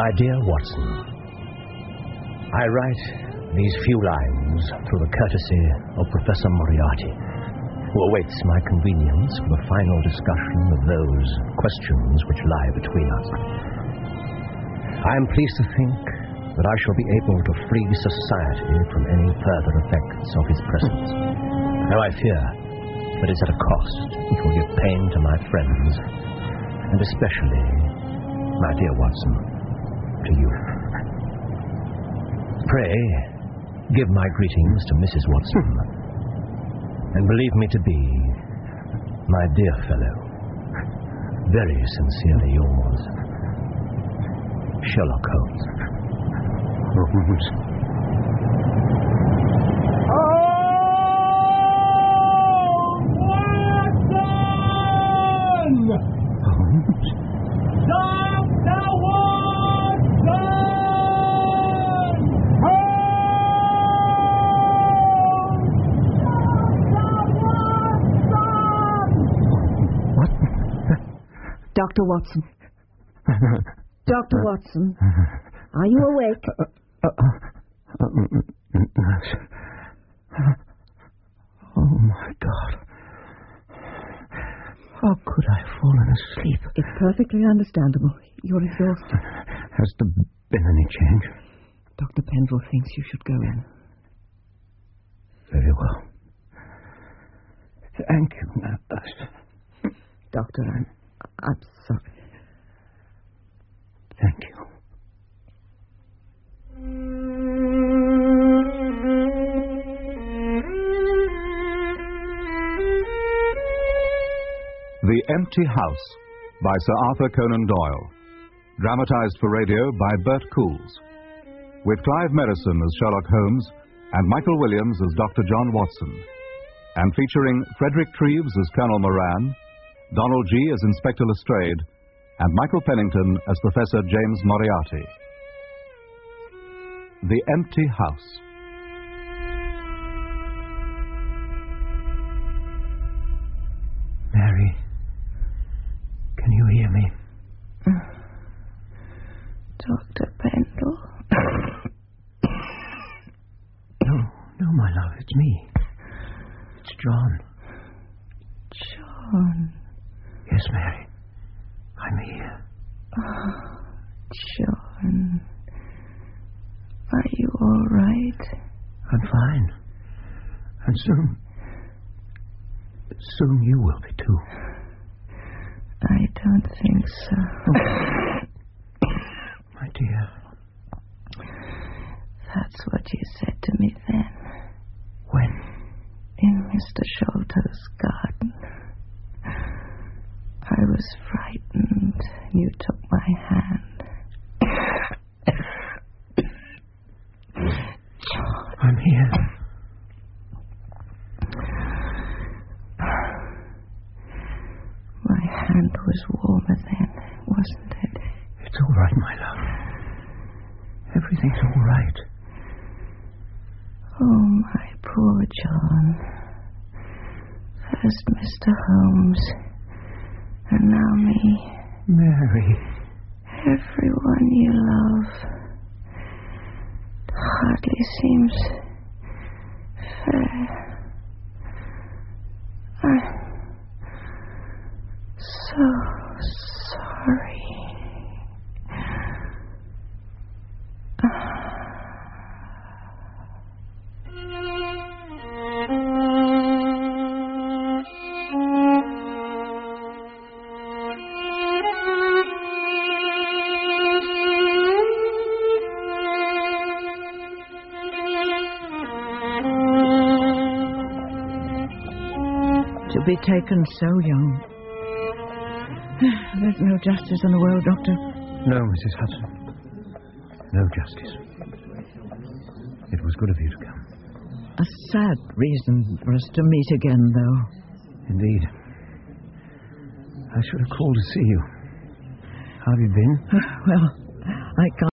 My dear Watson, I write these few lines through the courtesy of Professor Moriarty, who awaits my convenience for the final discussion of those questions which lie between us. I am pleased to think that I shall be able to free society from any further effects of his presence. Though I fear that it's at a cost which will give pain to my friends, and especially, my dear Watson, to you. Pray, give my greetings to Mrs. Watson, and believe me to be, my dear fellow, very sincerely yours, Sherlock Holmes. Holmes. Dr. Watson. Dr. Watson. Are you awake? Nurse. Oh, my God. How could I have fallen asleep? It's perfectly understandable. You're exhausted. Has there been any change? Dr. Penville thinks you should go in. Very well. Thank you, nurse. Doctor, I'm sorry. Thank you. The Empty House by Sir Arthur Conan Doyle. Dramatized for radio by Bert Coules. With Clive Merrison as Sherlock Holmes and Michael Williams as Dr. John Watson. And featuring Frederick Treves as Colonel Moran, Donald G. as Inspector Lestrade, and Michael Pennington as Professor James Moriarty. The Empty House. Mary, can you hear me? Dr. Pendle? No, my love, it's me. It's John. John? Yes, Mary. I'm here. Oh, John. Are you all right? I'm fine. And soon you will be too. I don't think so. My dear. That's what you said to me then. When? In Mr. Sholto's garden. I was frightened. You took my hand. John. I'm here. My hand was warmer then, wasn't it? It's all right, my love. Everything's all right. Oh, my poor John. First Mr. Holmes, and now me. Mary. Everyone you love. It hardly seems fair. I'm so sorry. To be taken so young. There's no justice in the world, Doctor. No, Mrs. Hudson. No justice. It was good of you to come. A sad reason for us to meet again, though. Indeed. I should have called to see you. How have you been? Well, I can't.